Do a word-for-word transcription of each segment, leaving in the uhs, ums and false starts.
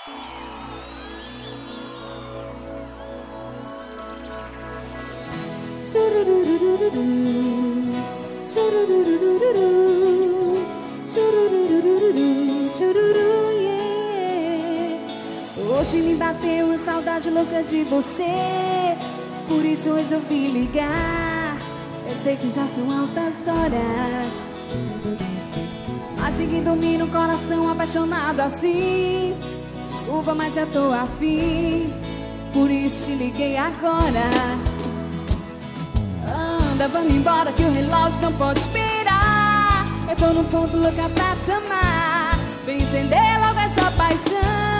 Hoje me bateu uma saudade louca de você, por isso eu resolvi ligar. Eu sei que já são altas horas, mas ninguém domina o coração apaixonado assim. Desculpa, mas eu tô afim, por isso te liguei agora. Anda, vamos embora que o relógio não pode esperar. Eu tô no ponto louca pra te amar. Vem acender logo essa paixão.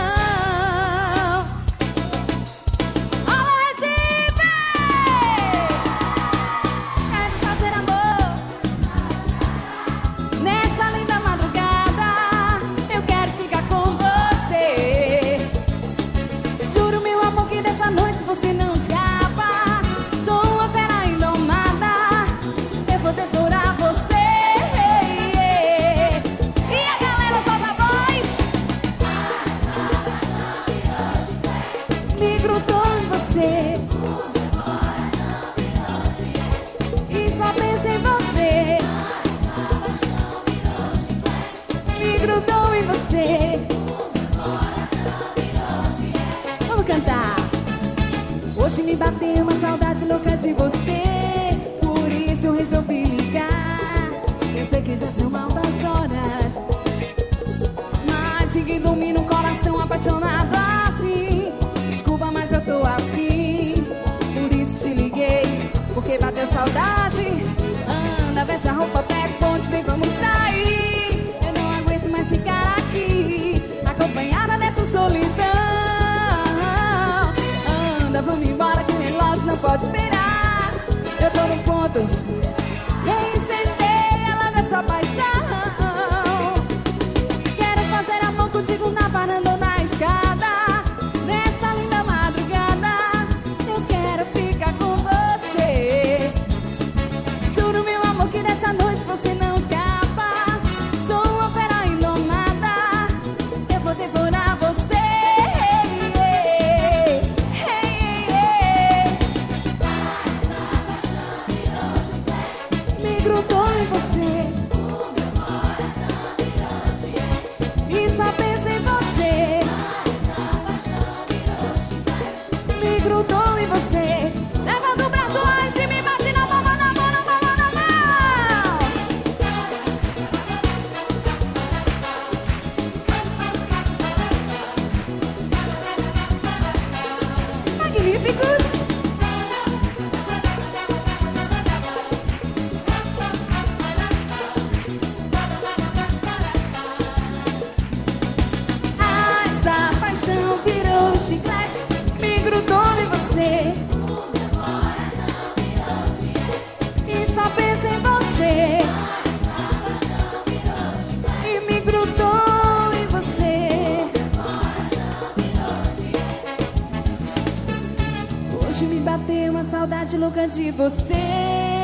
Você não escapa, sou uma fera indomada, eu vou devorar você. E a galera solta a voz. Me grudou em você, e só penso em você. Me grudou em você. Vamos cantar. Hoje me bateu uma saudade louca de você, por isso eu resolvi ligar. Eu sei que já são altas horas, mas ninguém domina um coração apaixonado assim. Desculpa, mas eu tô afim, por isso te liguei, porque bateu saudade. Anda, veste a roupa, pega o ponte, vem, vamos sair. Eu não aguento mais ficar aqui, acompanhada dessa solidão. Vamos embora que o relógio não pode esperar. Eu tô no ponto, vem acender ela nessa paixão. Quero fazer amor contigo na varanda ou na escada. Nessa linda madrugada eu quero ficar com você. Juro, meu amor, que nessa noite você não escapa. Sou uma fera indomada, eu vou devorar você. Grudou em você, o meu coração virou gigante, e só penso em você. Essa paixão virou gigante. Me grudou em você. Levanta o braço lá em cima e bate na mão, na mão, na mão, na mão. Magníficos. Virou chiclete, me grudou em você. O meu coração virou gigante, e só penso em você. Essa paixão virou chiclete, e me grudou em você. O meu coração virou gigante. Hoje me bateu uma saudade louca de você.